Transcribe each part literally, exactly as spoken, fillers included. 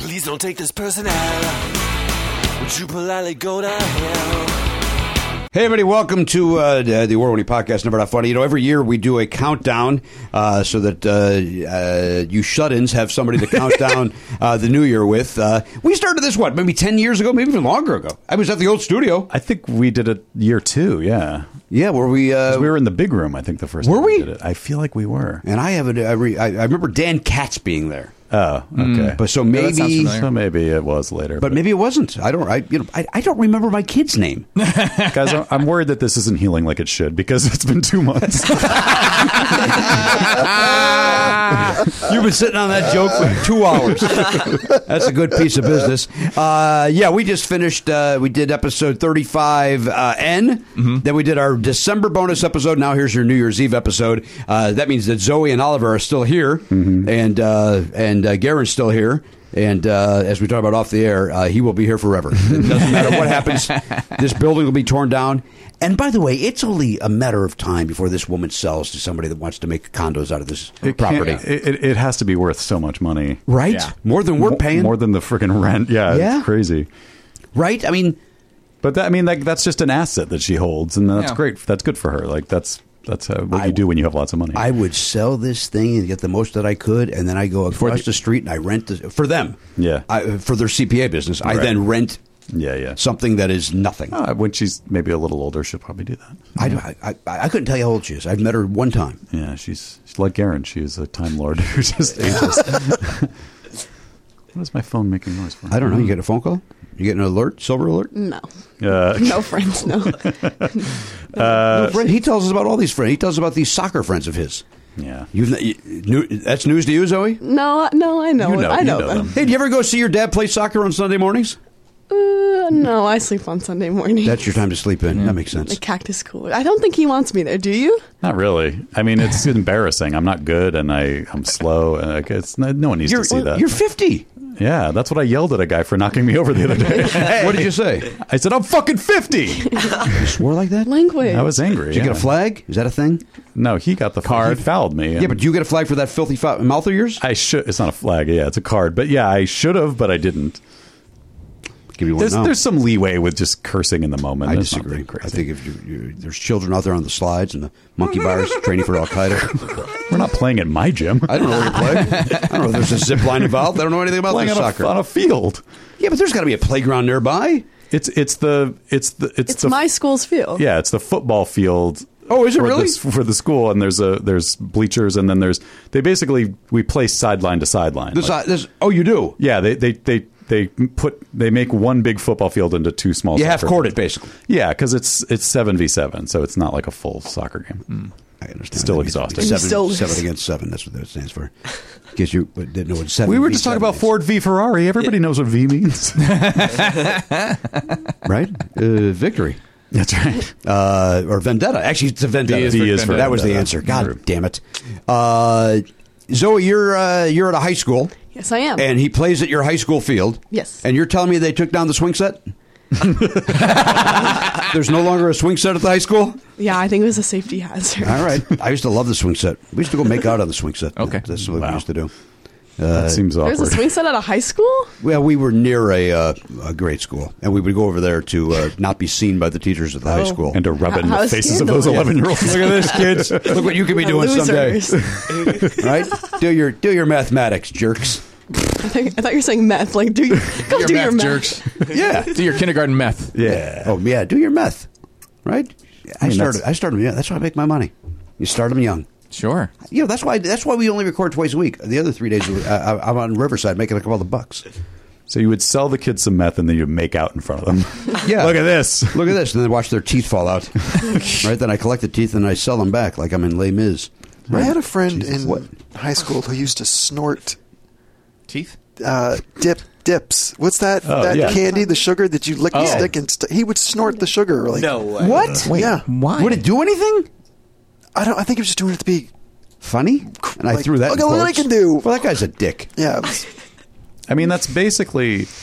Please don't take this person out. Would you politely go to hell? Hey, everybody, welcome to uh, the award-winning podcast, Never Not Funny. You know, every year we do a countdown uh, so that uh, uh, you shut-ins have somebody to count down uh, the new year with. Uh, we started this, what, maybe ten years ago, maybe even longer ago. I was at the old studio. I think we did it year two, yeah. Yeah, were we... Uh, we were in the big room, I think, the first were time we? we did it. I feel like we were. And I have a, I, re, I, I remember Dan Katz being there. Oh, okay. Mm, but so Yeah, that sounds maybe... familiar. So maybe it was later. But, But, maybe it wasn't. I don't. I you know. I, I don't remember my kid's name. guys, I'm- I'm worried that this isn't healing like it should because it's been two months. You've been sitting on that joke for two hours. That's a good piece of business. Uh, yeah, we just finished. Uh, we did episode thirty-five uh, N. Mm-hmm. Then we did our December bonus episode. Now here's your New Year's Eve episode. Uh, that means that Zoe and Oliver are still here, mm-hmm. and uh, and uh, Garen's still here. And uh, as we talk about off the air, uh, he will be here forever. It doesn't matter what happens. This building will be torn down. And by the way, it's only a matter of time before this woman sells to somebody that wants to make condos out of this It property. can't- It, it, it has to be worth so much money. Right? Yeah. More than we're Mo- paying. More than the freaking rent. Yeah, Yeah. it's crazy. Right? I mean, But that, I mean, that, that's just an asset that she holds, and that's Yeah. great. That's good for her. Like that's that's uh, what I- you do when you have lots of money. I would sell this thing and get the most that I could, and then I go across the street and I rent this for them. Yeah. I, for their C P A business. I Right. then rent yeah, yeah. something that is nothing. Uh, when she's maybe a little older, she'll probably do that. I, I, I, I couldn't tell you how old she is. I've met her one time. Yeah, she's, she's like Garen. She is a time lord who just ages. What is my phone making noise for? I don't know. You get a phone call? You get an alert? Silver alert? No. Uh, No friends, no. No, friend, he tells us about all these friends. He tells us about these soccer friends of his. yeah. You've, you, new, that's news to you, Zoe? No, no, I know. You know- I you know, know them. them. Hey, do you ever go see your dad play soccer on Sunday mornings? Uh, no, I sleep on Sunday morning. That's your time to sleep in. That makes sense. the cactus cooler. I don't think he wants me there. Do you? Not really. I mean, it's embarrassing. I'm not good, and I I'm slow. And like, it's no no one needs You're, to see that. you're fifty. Yeah, that's what I yelled at a guy for knocking me over the other day. What did you say? I said, "I'm fucking fifty." You swore like that? Language. I was angry. Did you yeah. get a flag? Is that a thing? No, he got the card. He fouled me. Yeah, but do you get a flag for that filthy fou- mouth of yours? I should. It's not a flag. Yeah, it's a card. But yeah, I should have, but I didn't. Give me one There's now. there's some leeway with just cursing in the moment. I There's disagree. nothing crazy. I think if you, you, there's children out there on the slides and the monkey bars training for Al Qaeda. We're not playing at my gym. I don't know where you play. I don't know if there's a zip line involved. I don't know anything about playing this on soccer. a, on a field. Yeah, but there's got to be a playground nearby. It's it's the it's the it's, It's the my school's field. yeah it's the football field. Oh, is it for really? The, for the school, and there's a there's bleachers, and then there's they basically we play sideline to sideline. This, Like- uh, this, oh, you do? yeah, they they they they put they make one big football field into two small. You soccer half court it, fields. basically. Yeah, because it's it's seven v seven, so it's not like a full soccer game. I understand. Still That means exhausting. And you Seven, still lose. seven against seven. That's what that stands for. In case you didn't know what seven We were v just talking seven about is. Ford v Ferrari. Everybody knows what V means. Right? Uh, victory. That's right. Uh, or vendetta. Actually, it's a vendetta. V is for V is for that was the vendetta. answer. God damn it. Uh, Zoe, you're uh, you're at a high school, Yes, I am. and he plays at your high school field. Yes. And you're telling me they took down the swing set? There's no longer a swing set at the high school? yeah, I think it was a safety hazard. All right. I used to love the swing set. We used to go make out on the swing set. Okay. That's what Wow. we used to do. That seems There's a awkward. swing set at a high school? Well, we were near a, uh, a grade school, and we would go over there to uh, not be seen by the teachers at the high Oh. school. and to rub it in How the faces of those scandalous. eleven year olds. Look at this, kids. Look what you could be doing Losers. someday. Right? Do your do your mathematics, jerks. I, think, I thought you were saying meth. Like, do your, go Your do meth your meth. jerks. Yeah. Do your kindergarten meth. Yeah. Oh, yeah. Do your meth. Right? I, I mean, started. that's- I started. Yeah, that's how I make my money. You start them young. Sure. You know, that's why. That's why we only record twice a week. The other three days, uh, I'm on Riverside making a couple of bucks. So you would sell the kids some meth and then you make out in front of them. Yeah. Look at this. Look at this, and then watch their teeth fall out. Right? Then I collect the teeth and I sell them back like I'm in Les Mis. I had a friend Jesus. in What? high school who used to snort Teeth? uh, dip dips. What's that? Oh, that yeah. candy, the sugar that you lick the Oh. stick and st- he would snort the sugar. Like, No way. What? Wait, Yeah. why? Would it do anything? I don't. I think he was just doing it to be. Funny? And I Like, threw that. look in at what I quotes. can do. Well, that guy's a dick. Yeah. it was- I mean, that's basically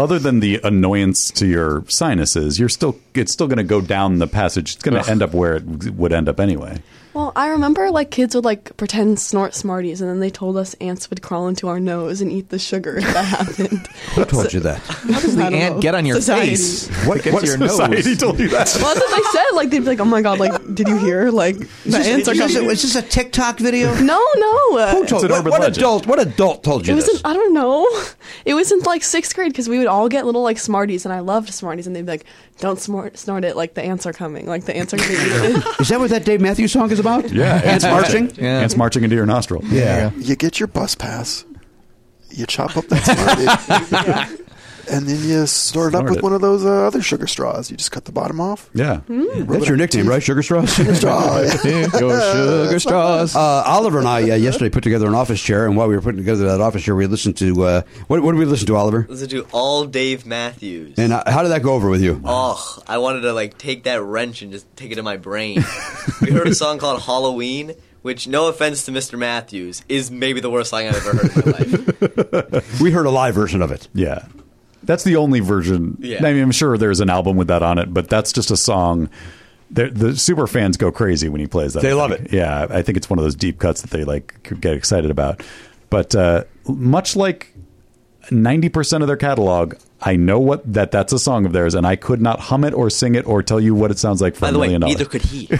other than the annoyance to your sinuses, you're still it's still going to go down the passage. It's going to end up where it would end up anyway. Well, I remember like kids would like pretend snort Smarties, and then they told us ants would crawl into our nose and eat the sugar if that happened. Who told you that? How does the ant get on your Society. face? What, Get what to your Society nose. told you that. Well, that's what they said. Like they'd be like, "Oh my god! Like, did you hear? Like the ants are is, this, coming." is this a TikTok video? No, no. Uh, Who told an what, urban what legend. adult? What adult told you It was this? in, I don't know. It was in like sixth grade because we would all get little like Smarties, and I loved Smarties, and they'd be like, "Don't snort, snort it! Like the ants are coming! Like the ants are going to eat it." Is that what that Dave Matthews song is about? Yeah, ants marching. Yeah. Ants marching into your nostril. Yeah. You get your bus pass, you chop up that Smartie, and then you snort it up Snort with it. one of those uh, other sugar straws. You just cut the bottom off. Yeah. That's your nickname, right? Sugar Straws? Straw. Your sugar straws. Uh, Oliver and I uh, yesterday put together an office chair, and while we were putting together that office chair, we listened to uh, what, what did we listen to, Oliver? Listen to all Dave Matthews. And uh, how did that go over with you? Oh, I wanted to like take that wrench and just take it in my brain. We heard a song called Halloween, which, no offense to Mister Matthews, is maybe the worst song I've ever heard in my life. We heard a live version of it. Yeah. That's the only version. Yeah. I mean, I'm sure there's an album with that on it, but that's just a song. The, the super fans go crazy when he plays that. They I love think. it. Yeah, I think it's one of those deep cuts that they like get excited about. But uh, much like ninety percent of their catalog, I know what that that's a song of theirs, and I could not hum it or sing it or tell you what it sounds like for By a the way, million dollars. neither could he.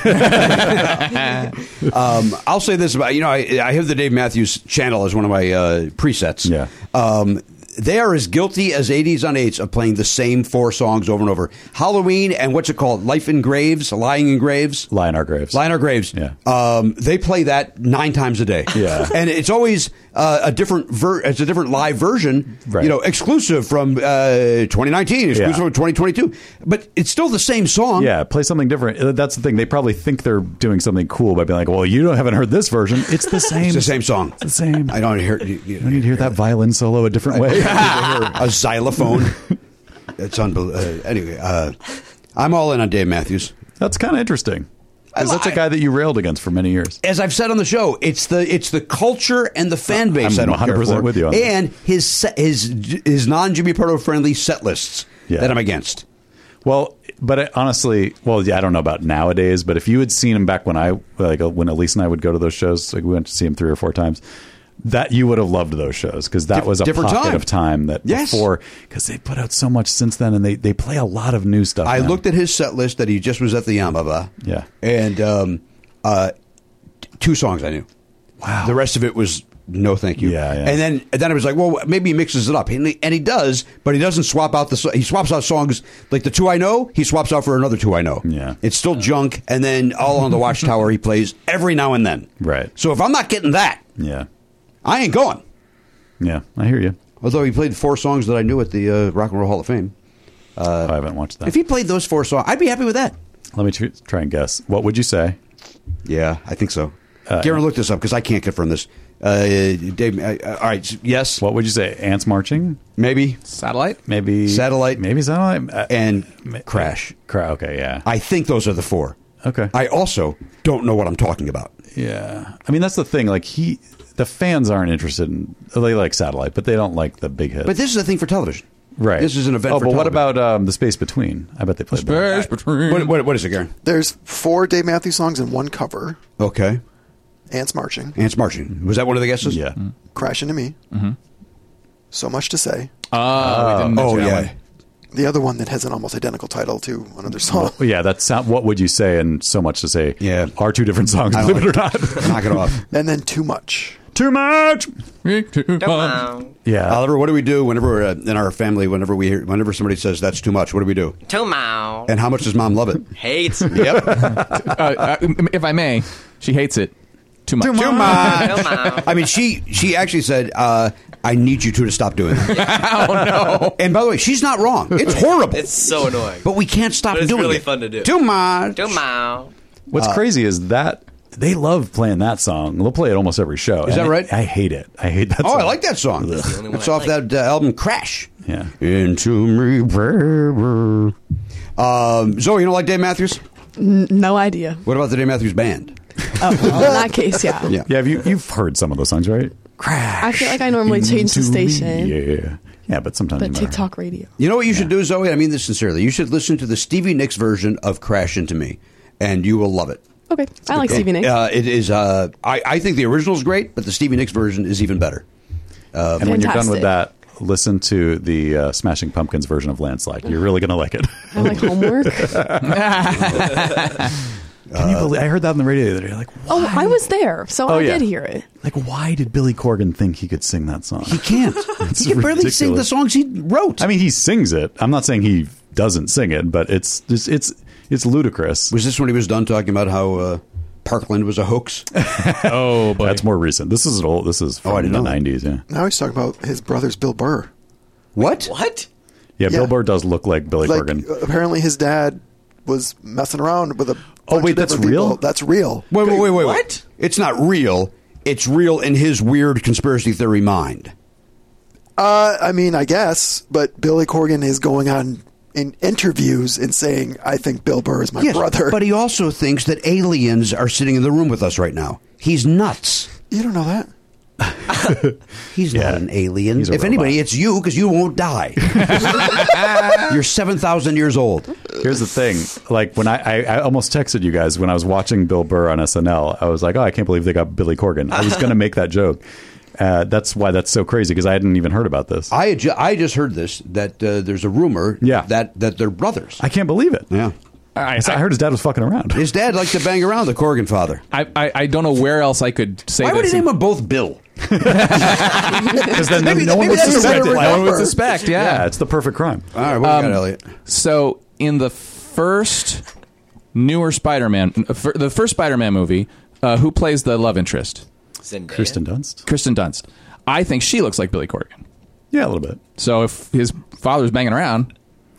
Um, I'll say this about, you know, I, I have the Dave Matthews channel as one of my uh, presets. Yeah. Um, they are as guilty as eighties on eights of playing the same four songs over and over. Halloween and what's it called? Life in Graves? Lying in Graves? Lie in Our Graves. Lie in Our Graves. Yeah. Um, they play that nine times a day. Yeah. And it's always uh, a different ver- it's a different live version, Right. you know, exclusive from uh, twenty nineteen, exclusive Yeah. from twenty twenty-two. But it's still the same song. Yeah, play something different. Uh, That's the thing. They probably think they're doing something cool by being like, "Well, you don't haven't heard this version. It's the same. It's the same song. It's the same. I don't hear you, you, I need to hear that violin solo a different way." a xylophone. It's unbelievable. Uh, anyway, uh, I'm all in on Dave Matthews. That's kind of interesting. Because I- that's a guy that you railed against for many years. As I've said on the show, it's the it's the culture and the fan base. I'm I don't one hundred percent care for. with you on that. and his set, his his non Jimmy Pardo friendly set lists Yeah. that I'm against. Well, but I, honestly, well, yeah, I don't know about nowadays, but if you had seen him back when I, like, when Elise and I would go to those shows, like we went to see him three or four times, that you would have loved those shows because that Dif- was a different pocket time. of time that Yes. before, because they put out so much since then, and they, they play a lot of new stuff. I now. looked at his set list that he just was at the Yamaba. Yeah. and um, uh, t- two songs I knew. Wow. The rest of it was no, thank you. Yeah, yeah. And then and then I was like, well, maybe he mixes it up, and he, and he does, but he doesn't swap out the. so- He swaps out songs like the two I know. He swaps out for another two I know. Yeah. it's still junk, and then All on the Watchtower he plays every now and then. Right. So if I'm not getting that, Yeah. I ain't going. Yeah, I hear you. Although he played four songs that I knew at the uh, Rock and Roll Hall of Fame. oh, I haven't watched that. If he played those four songs, I'd be happy with that. Let me tr- try and guess. What would you say? Yeah, I think so. Uh, Garen, look this up because I can't confirm this. Uh, Dave, uh, all right, yes, What would you say? Ants marching? maybe, Satellite? Maybe Satellite. Maybe satellite. Uh, and ma- Crash. Cra- okay, yeah. I think those are the four. Okay. I also don't know what I'm talking about. Yeah, I mean that's the thing. Like he, the fans aren't interested in. They like satellite, but they don't like the big hits. But this is a thing for television. right. This is an event Oh, for but what television. about um, the space between? I bet they played that. Space between. What, what, what is it, Garen? There's four Dave Matthews songs and one cover. Okay. Ants Marching, Ants Marching. Was that one of the guesses? Yeah. Crash Into Me, So Much to Say. Oh, we didn't Oh, mention that yeah. one. The other one that has an almost identical title to another song. Well, yeah, that's sound, what would you say? And so much to say. Yeah. Are two different songs. I Believe like it or not. Knock it off. And then Too Much. Too much. Wow. Yeah. Oliver, what do we do whenever we're, uh, in our family, whenever we hear, whenever somebody says that's too much, what do we do? Tomow. And how much does mom love it? Hates. Yep. Uh, uh, if I may, she hates it too much. Too much. Tomow. I mean, she she actually said, uh, "I need you two to stop doing that." Oh, no. And by the way, she's not wrong. It's horrible. It's so annoying. but we can't stop But it's doing really it. fun to do. Too much. Tomow. What's Uh, crazy is that they love playing that song. They'll play it almost every show. Is that And right? I, I hate it. I hate that Oh, song. I like that song. the only one It's I off like. that uh, album Crash. Yeah. Into me, baby. Um, Zoe, you don't like Dave Matthews? N- no idea. What about the Dave Matthews Band? Oh, well, in that case, yeah. Yeah. Yeah, have you, you've heard some of those songs, right? Crash. I feel like I normally change the into me. station. Yeah. Yeah, but sometimes But you matter. TikTok radio. You know what you should do, Zoe? I mean this sincerely. You should listen to the Stevie Nicks version of Crash Into Me, and you will love it. Okay, I like Stevie Nicks. Uh, it is. Uh, I, I think the original is great, but the Stevie Nicks version is even better. And when you're done with Fantastic. that, listen to the uh, Smashing Pumpkins version of Landslide. You're really going to like it. I like homework. Can you believe? I heard that on the radio the other day. Like, Oh, I was there, so Oh, I yeah. did hear it. like, why did Billy Corgan think he could sing that song? He can't. It's he can barely sing the ridiculous. songs he wrote. I mean, he sings it. I'm not saying he doesn't sing it, but it's it's it's, it's ludicrous. was this when he was done talking about how uh, Parkland was a hoax? Oh, boy. That's more recent. This is an old. This is from Oh, I didn't the know that. nineties. Yeah, Now he's talking about his brother's Bill Burr. What? What? yeah. Bill Yeah. Burr does look like Billy Like, Corgan. uh, apparently his dad was messing around with a Oh, bunch wait, of that's different real? people. That's real. Wait, wait, wait, wait. What? wait. It's not real. It's real in his weird conspiracy theory mind. Uh, I mean, I guess, but Billy Corgan is going on in interviews and saying, "I think Bill Burr is my Yes, brother." but he also thinks that aliens are sitting in the room with us right now. He's nuts. You don't know that. He's Yeah. not an alien. He's a If anybody, robot. it's you because you won't die. You're seven thousand years old. Here's the thing. Like when I, I, I almost texted you guys when I was watching Bill Burr on S N L. I was like, oh, I can't believe they got Billy Corgan. I was going to make that joke. Uh, that's why that's so crazy because I hadn't even heard about this. I had ju- I just heard this that uh, there's a rumor Yeah. that that they're brothers. I can't believe it. yeah. I, I heard his dad was fucking around. His dad liked to bang around the Corgan father. I, I, I don't know where else I could say Why would this. he name them both Bill? Because then Maybe- no one maybe would that's a suspect better it. number. No one would suspect, yeah. Yeah, it's the perfect crime. All right, what Um, do you got, Elliot? So in the first newer Spider-Man, uh, fir- the first Spider-Man movie, uh, who plays the love interest? Zendaya? Kristen Dunst. Kristen Dunst. I think she looks like Billy Corgan. Yeah, a little bit. So if his father's banging around,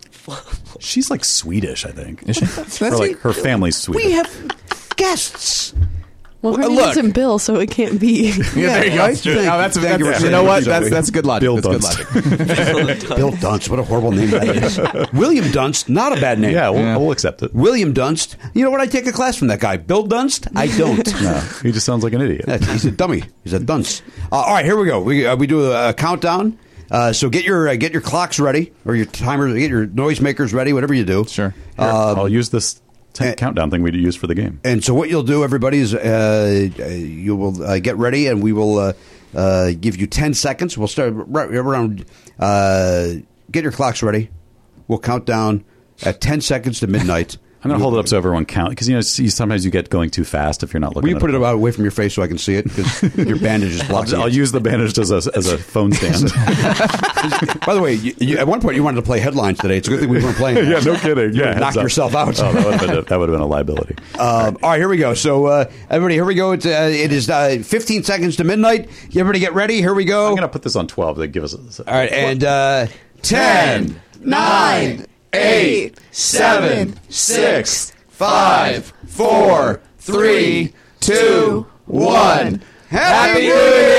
She's like Swedish, I think. is she? Or like her family's Swedish. We have guests. Well, her Well, name look. isn't Bill, so it can't be. Yeah, there you go. right? That's true. Thank- No, that's, thank you that's, for you know saying what? that, That's Zoe. that's good logic. Bill that's good Dunst. logic. Bill Dunst. What a horrible name that is. William Dunst. Not a bad name. Yeah, we'll, Yeah. we'll accept it. William Dunst. You know what? I take a class from that guy. Bill Dunst? I don't. No, he just sounds like an idiot. That's- He's a dummy. He's a dunce. Uh, all right, here we go. We uh, we do a, a countdown. Uh, so get your uh, get your clocks ready or your timers. Get your noisemakers ready. Whatever you do. Sure. Here, Um, I'll use this t- eh. countdown thing we use for the game. And so what you'll do, everybody, is uh, uh, you will uh, get ready, and we will uh, uh, give you ten seconds. We'll start right around. Uh, get your clocks ready. We'll count down at ten seconds to midnight. I'm going to hold it up so everyone count because you know see, sometimes you get going too fast if you're not looking. Will you at put it away from your face so I can see it? Because your bandage is I'll, blocking I'll it. use the bandage as a, as a phone stand. By the way, you, you, at one point you wanted to play headlines today. It's a good thing we weren't playing. yeah, no kidding. You Yeah, would knock heads up. yourself out. Oh, that would have been a, that would have been a liability. Um, all right, here we go. So, uh, everybody, here we go. It's, uh, it is uh, fifteen seconds to midnight. Everybody get ready. Here we go. I'm going to put this on twelve to give us. A, All right, and uh, ten, Nine, eight, seven, six, five, four, three, two, one. Happy New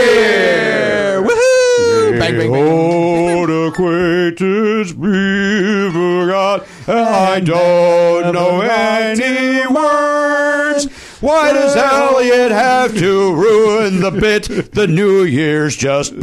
Year! Woohoo! Bang, bang, bang. Old acquaintance we forgot. I don't know any words. Why does Elliot have to ruin the bit? The New Year's just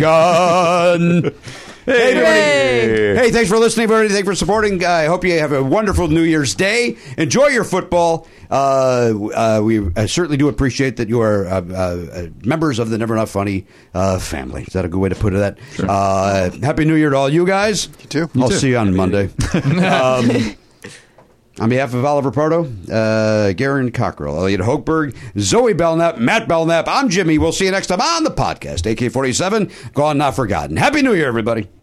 begun. Hey, everybody. Hey, thanks for listening, everybody. Thanks for supporting. Uh, I hope you have a wonderful New Year's Day. Enjoy your football. Uh, uh, we uh, certainly do appreciate that you are uh, uh, members of the Never Not Funny uh, family. Is that a good way to put it? That Sure. uh, Happy New Year to all you guys. You too. I'll too. see you on Monday. um, on behalf of Oliver Pardo, uh, Garen Cockrell, Elliot Hochberg, Zoe Belknap, Matt Belknap, I'm Jimmy. We'll see you next time on the podcast. A K forty-seven, Gone Not Forgotten. Happy New Year, everybody.